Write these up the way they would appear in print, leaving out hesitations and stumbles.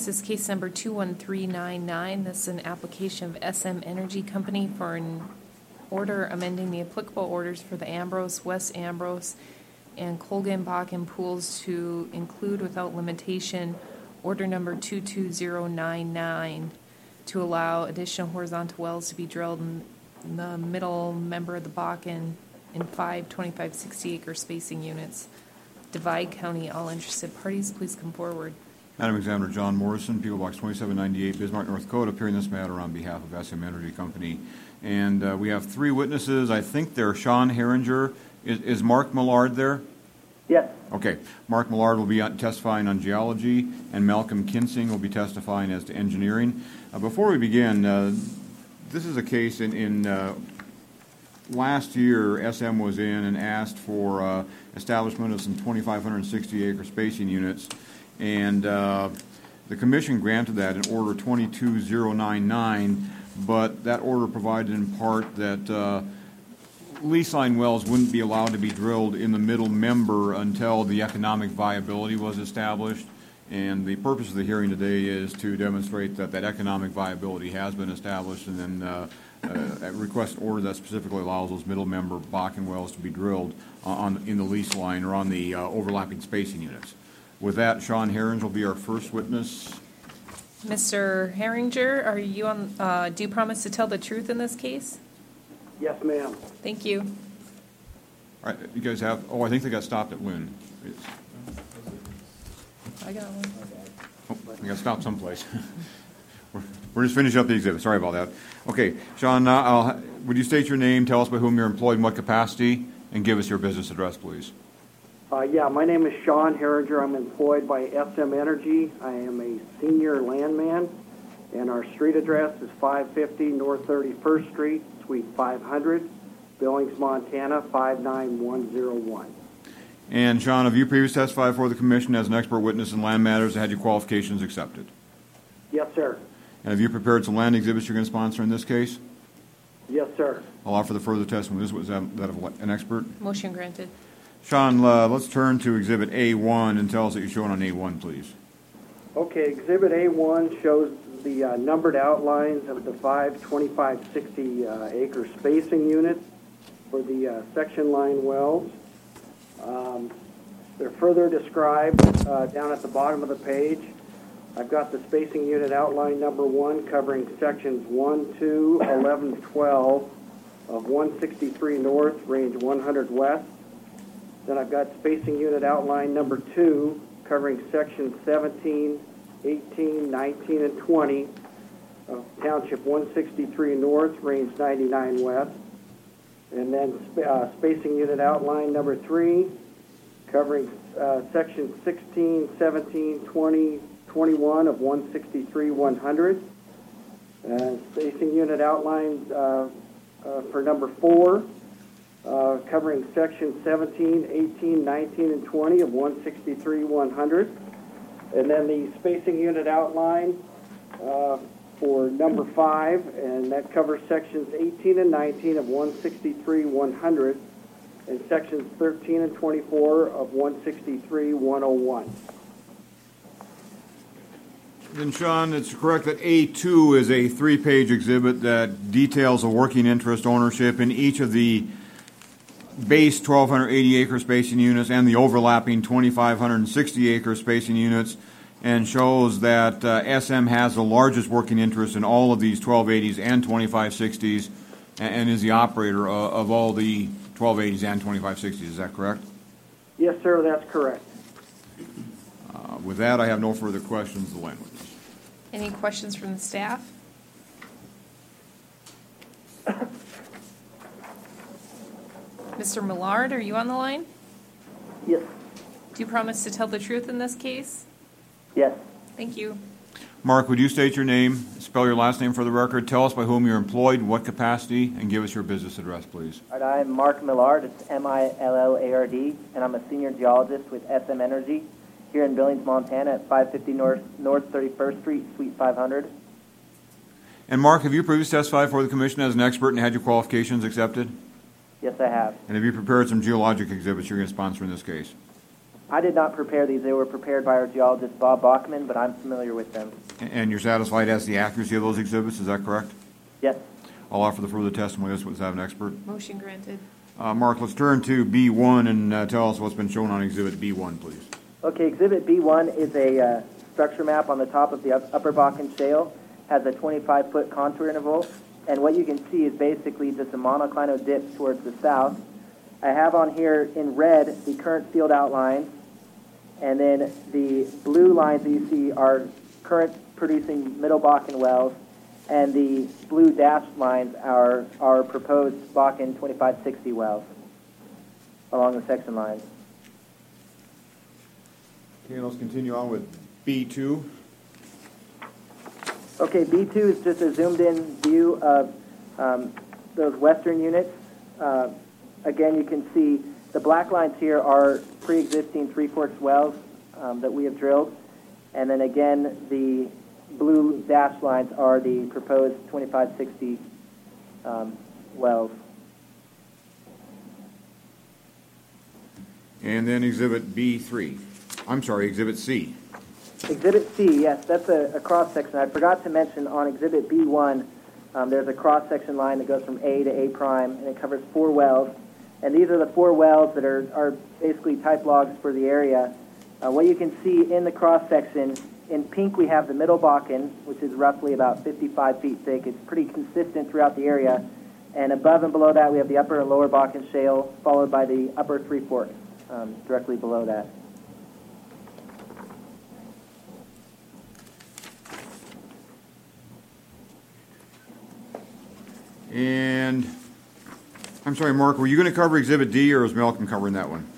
This is case number 21399. This is an application of SM Energy Company for an order amending the applicable orders for the Ambrose, West Ambrose, and Colgan Bakken pools to include without limitation order number 22099 to allow additional horizontal wells to be drilled in the middle member of the Bakken in 5 25-60-acre spacing units. Divide County. All interested parties, please come forward. Madam Examiner John Morrison, P.O. Box 2798, Bismarck, North Dakota, appearing in this matter on behalf of SM Energy Company. And we have three witnesses. I think they're Sean Herringer. Is Mark Millard there? Yes. Okay. Mark Millard will be testifying on geology, and Malcolm Kinsing will be testifying as to engineering. Before we begin, this is a case in last year, SM was in and asked for establishment of some 2,560-acre spacing units, and the Commission granted that in Order 22099, but that order provided in part that lease line wells wouldn't be allowed to be drilled in the middle member until the economic viability was established. And the purpose of the hearing today is to demonstrate that that economic viability has been established, and then request an order that specifically allows those middle member Bakken wells to be drilled in the lease line or on the overlapping spacing units. With that, Sean Herringer will be our first witness. Mr. Herringer, are you on? Do you promise to tell the truth in this case? Yes, ma'am. Thank you. All right, you guys have. Oh, I think they got stopped at Wynn. I got one. Oh, they got stopped someplace. We're just finishing up the exhibit. Sorry about that. Okay, Sean, would you state your name, tell us by whom you're employed, in what capacity, and give us your business address, please? Yeah, my name is Sean Herringer. I'm employed by SM Energy. I am a senior landman, and our street address is 550 North 31st Street, Suite 500, Billings, Montana, 59101. And, Sean, have you previously testified before the Commission as an expert witness in land matters and had your qualifications accepted? Yes, sir. And have you prepared some land exhibits you're going to sponsor in this case? Yes, sir. I'll offer the further testimony. This was that of an expert. Motion granted. Sean, let's turn to Exhibit A1 and tell us that you're showing on A1, please. Okay, Exhibit A1 shows the numbered outlines of the 5 25-60-acre spacing units for the section line wells. They're further described down at the bottom of the page. I've got the spacing unit outline number 1 covering sections 1, 2, 11, 12 of 163 North, range 100 West. Then I've got spacing unit outline number 2 covering sections 17, 18, 19, and 20 of Township 163 North, range 99 West. And then spacing unit outline number 3 covering sections 16, 17, 20, 21 of 163 100. Spacing unit outline for number 4 covering sections 17, 18, 19, and 20 of 163 100. And then the spacing unit outline for number 5, and that covers sections 18 and 19 of 163 100 and sections 13 and 24 of 163 101. Then, Sean, it's correct that A2 is a 3-page exhibit that details a working interest ownership in each of the base 1,280-acre spacing units and the overlapping 2,560-acre spacing units, and shows that SM has the largest working interest in all of these 1280s and 2560s, and is the operator of all the 1280s and 2560s. Is that correct? Yes, sir, that's correct. With that, I have no further questions of the land witness. Any questions from the staff? Mr. Millard, are you on the line? Yes. Do you promise to tell the truth in this case? Yes. Thank you. Mark, would you state your name, spell your last name for the record, tell us by whom you're employed, what capacity, and give us your business address, please. All right, I'm Mark Millard. It's Millard, and I'm a senior geologist with SM Energy here in Billings, Montana at 550 North 31st Street, Suite 500. And Mark, have you previously testified before the Commission as an expert and had your qualifications accepted? Yes, I have. And have you prepared some geologic exhibits you're going to sponsor in this case? I did not prepare these. They were prepared by our geologist, Bob Bachman, but I'm familiar with them. And you're satisfied as to the accuracy of those exhibits, is that correct? Yes. I'll offer the further testimony of this witness have an expert. Motion granted. Mark, let's turn to B1 and tell us what's been shown on Exhibit B1, please. Okay, Exhibit B1 is a structure map on the top of the Upper Bakken Shale. Has a 25-foot contour interval, and what you can see is basically just a monoclinal dip towards the south. I have on here in red the current field outlines, and then the blue lines that you see are current producing Middle Bakken wells, and the blue dashed lines are our proposed Bakken 2560 wells along the section lines. Okay, let's continue on with B2. Okay, B2 is just a zoomed-in view of those western units. Again, you can see the black lines here are pre-existing Three Forks wells that we have drilled. And then again, the blue dashed lines are the proposed 2560 wells. And then Exhibit B3. I'm sorry, Exhibit C. Exhibit C, yes, that's a cross-section. I forgot to mention on Exhibit B1, there's a cross-section line that goes from A to A prime, and it covers 4 wells. And these are the 4 wells that are basically type logs for the area. What you can see in the cross-section, in pink we have the Middle Bakken, which is roughly about 55 feet thick. It's pretty consistent throughout the area. And above and below that we have the Upper and Lower Bakken Shale, followed by the Upper Three Forks directly below that. And I'm sorry, Mark, were you going to cover Exhibit D, or was Malcolm covering that one?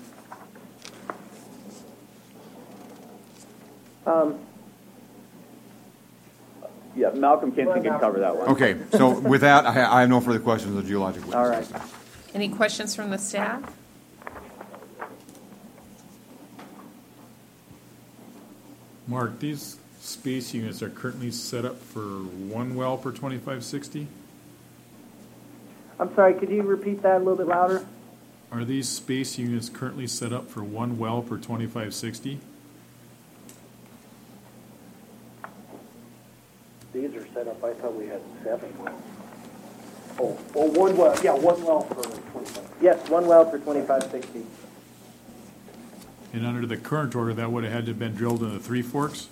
Yeah, Malcolm Kinsey can cover that one. Okay, so with that, I have no further questions of the geologic witness. All right. Any questions from the staff? Mark, these space units are currently set up for 1 well per 2560? I'm sorry, could you repeat that a little bit louder? Are these space units currently set up for 1 well per 2560? These are set up, I thought we had 7. Oh, well, 1 well, yeah, 1 well for 25. Yes, 1 well for 2560. And under the current order, that would have had to have been drilled in the Three Forks?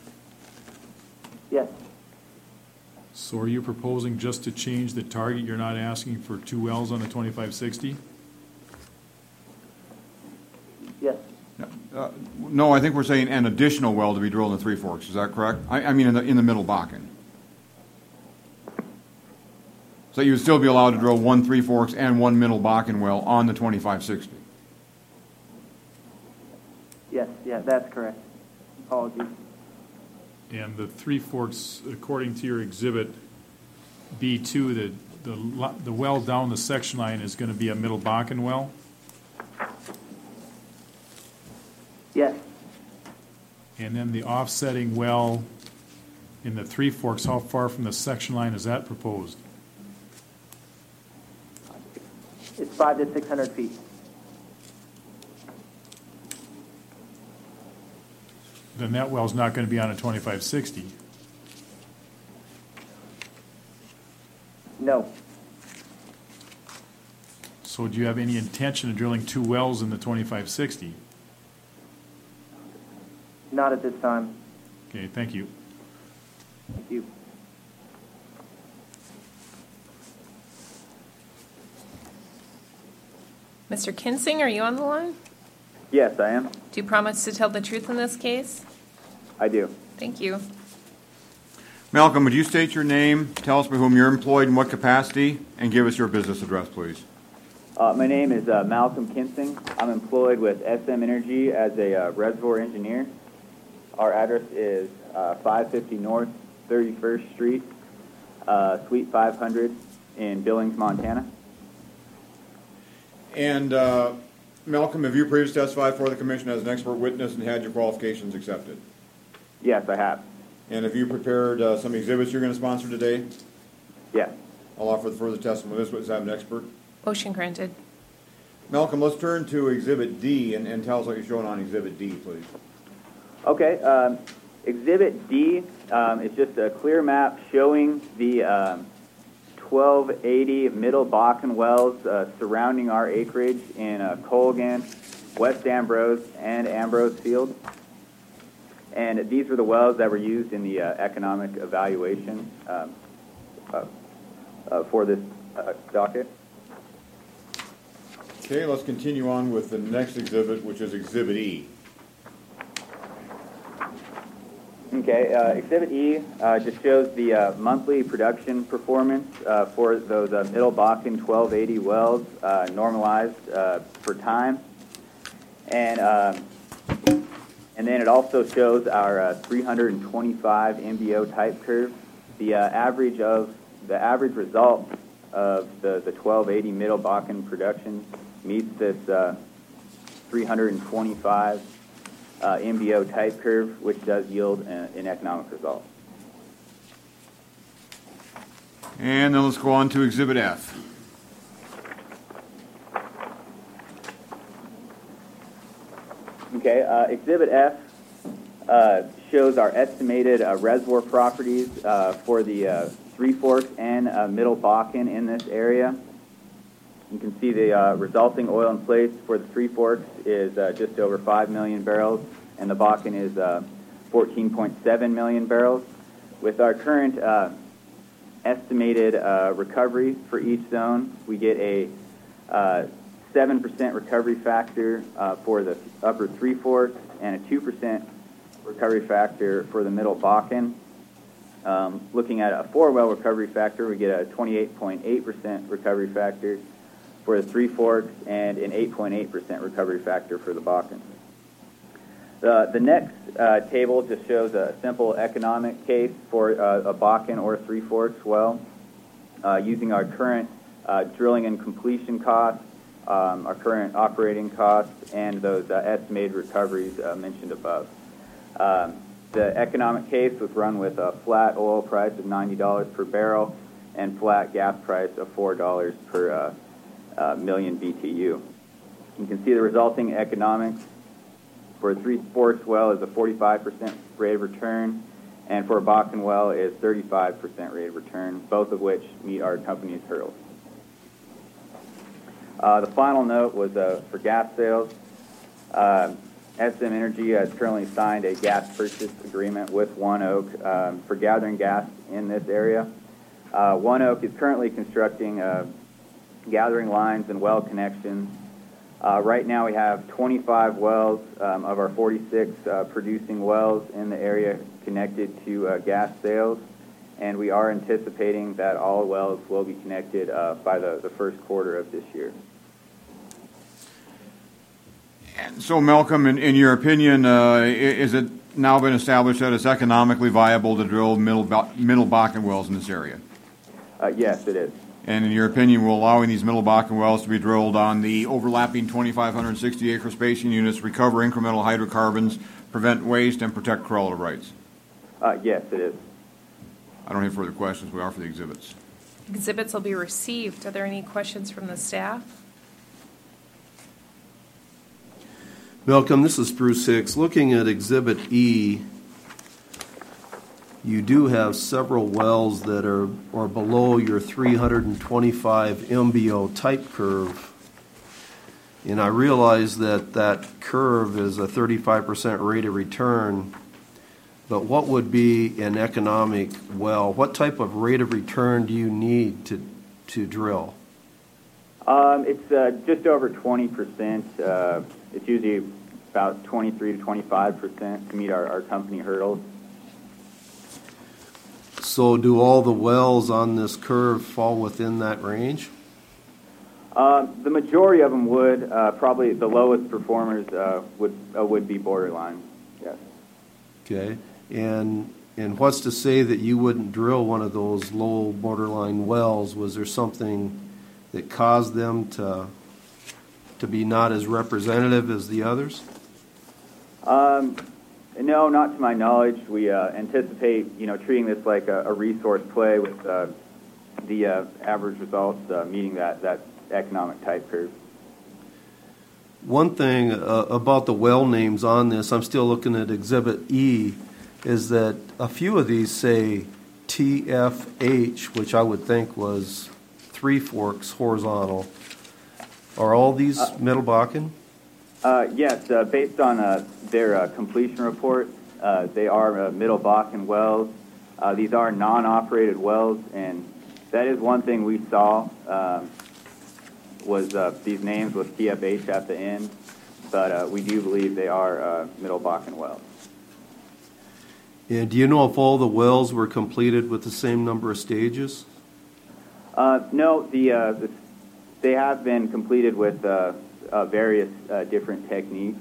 Yes. So are you proposing just to change the target? You're not asking for 2 wells on the 2560? Yes. No, I think we're saying an additional well to be drilled in the Three Forks. Is that correct? I mean, in the Middle Bakken. So you would still be allowed to drill 1 Three Forks and 1 Middle Bakken well on the 2560. Yes, yeah, that's correct. Apologies. And the Three Forks, according to your exhibit B2, the well down the section line is going to be a Middle Bakken well? Yes. And then the offsetting well in the Three Forks, how far from the section line is that proposed? It's 500 to 600 feet. Then that well's not going to be on a 2560. No. So do you have any intention of drilling 2 wells in the 2560? Not at this time. Okay, thank you. Thank you. Mr. Kinsing, are you on the line? Yes, I am. Do you promise to tell the truth in this case? I do. Thank you. Malcolm, would you state your name, tell us by whom you're employed, in what capacity, and give us your business address, please? My name is Malcolm Kinsing. I'm employed with SM Energy as a reservoir engineer. Our address is 550 North 31st Street, Suite 500 in Billings, Montana. And Malcolm, have you previously testified for the commission as an expert witness and had your qualifications accepted? Yes, I have. And have you prepared some exhibits you're going to sponsor today? Yes. I'll offer the further testimony. This witness have an expert. Motion granted. Malcolm, let's turn to Exhibit D and tell us what you're showing on Exhibit D, please. Okay, Exhibit D is just a clear map showing the 1280 Middle Bakken wells surrounding our acreage in Colgan, West Ambrose, and Ambrose Field. And these were the wells that were used in the economic evaluation for this docket. Okay, let's continue on with the next exhibit, which is Exhibit E. Okay, Exhibit E just shows the monthly production performance for those Middle Bakken 1280 wells normalized for time. And then it also shows our 325 MBO type curve. The average result of the 1280 Middle Bakken production meets this 325 MBO type curve, which does yield an economic result. And then let's go on to Exhibit F. Okay, Exhibit F shows our estimated reservoir properties for the Three Forks and Middle Bakken in this area. You can see the resulting oil in place for the Three Forks is just over 5 million barrels, and the Bakken is 14.7 million barrels. With our current estimated recovery for each zone, we get a 7% recovery factor for the upper Three Forks and a 2% recovery factor for the Middle Bakken. Looking at a 4-well recovery factor, we get a 28.8% recovery factor for the Three Forks and an 8.8% recovery factor for the Bakken. The next table just shows a simple economic case for a Bakken or a Three Forks well using our current drilling and completion costs, our current operating costs, and those estimated recoveries mentioned above. The economic case was run with a flat oil price of $90 per barrel and flat gas price of $4 per million BTU. You can see the resulting economics for a Three Forks well is a 45% rate of return, and for a Bakken well is 35% rate of return, both of which meet our company's hurdles. The final note was for gas sales. SM Energy has currently signed a gas purchase agreement with One Oak for gathering gas in this area. One Oak is currently constructing gathering lines and well connections. Right now we have 25 wells of our 46 producing wells in the area connected to gas sales, and we are anticipating that all wells will be connected by the first quarter of this year. So, Malcolm, in your opinion, is it now been established that it's economically viable to drill middle Bakken wells in this area? Yes, it is. And in your opinion, will allowing these middle Bakken wells to be drilled on the overlapping 2,560-acre spacing units recover incremental hydrocarbons, prevent waste, and protect correlative rights? Yes, it is. I don't have further questions. We are for the exhibits. Exhibits will be received. Are there any questions from the staff? Malcolm, this is Bruce Hicks. Looking at Exhibit E, you do have several wells that are below your 325 MBO type curve. And I realize that curve is a 35% rate of return, but what would be an economic well? What type of rate of return do you need to drill? It's just over 20%. It's usually about 23 to 25% to meet our company hurdles. So do all the wells on this curve fall within that range? The majority of them would. Probably the lowest performers would be borderline, yes. Okay. And what's to say that you wouldn't drill one of those low borderline wells? Was there something that caused them to be not as representative as the others? No, not to my knowledge. We anticipate, treating this like a resource play with the average results meeting that economic type curve. One thing about the well names on this, I'm still looking at Exhibit E, is that a few of these say TFH, which I would think was Three Forks horizontal. Are all these Middle Bakken? Yes, based on their completion report, they are Middle Bakken wells. These are non-operated wells, and that is one thing we saw was these names with TFH at the end, but we do believe they are Middle Bakken wells. And do you know if all the wells were completed with the same number of stages? No, they have been completed with various different techniques,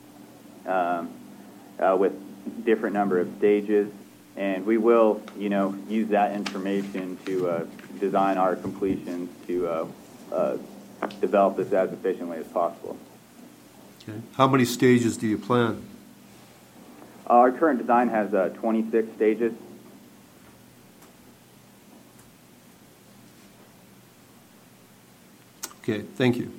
with different number of stages, and we will, use that information to design our completions to develop this as efficiently as possible. Okay. How many stages do you plan? Our current design has 26 stages. Okay, thank you.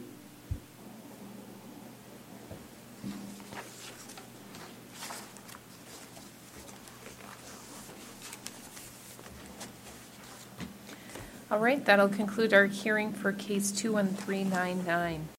All right, that'll conclude our hearing for case 21399.